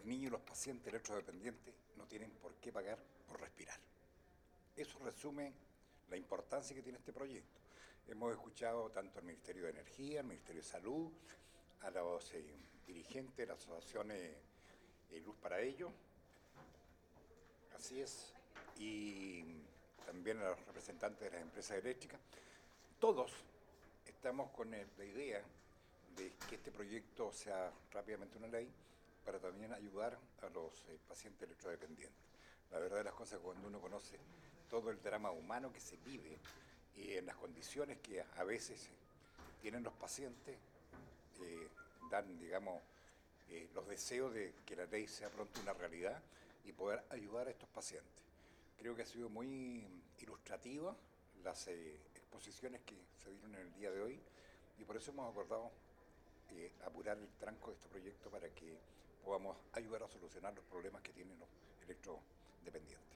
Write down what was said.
niños y los pacientes electrodependientes no tienen por qué pagar por respirar. Eso resume la importancia que tiene este proyecto. Hemos escuchado tanto al Ministerio de Energía, al Ministerio de Salud, a los dirigentes de las asociaciones Luz para Ellos, así es, y también a los representantes de las empresas eléctricas. Todos estamos con la idea de que este proyecto sea rápidamente una ley para también ayudar a los pacientes electrodependientes. La verdad de las cosas, cuando uno conoce todo el drama humano que se vive y en las condiciones que a veces tienen los pacientes, dan, digamos, los deseos de que la ley sea pronto una realidad y poder ayudar a estos pacientes. Creo que ha sido muy ilustrativa las exposiciones que se dieron en el día de hoy y por eso hemos acordado apurar el tranco de este proyecto para que podamos ayudar a solucionar los problemas que tienen los electrodependientes.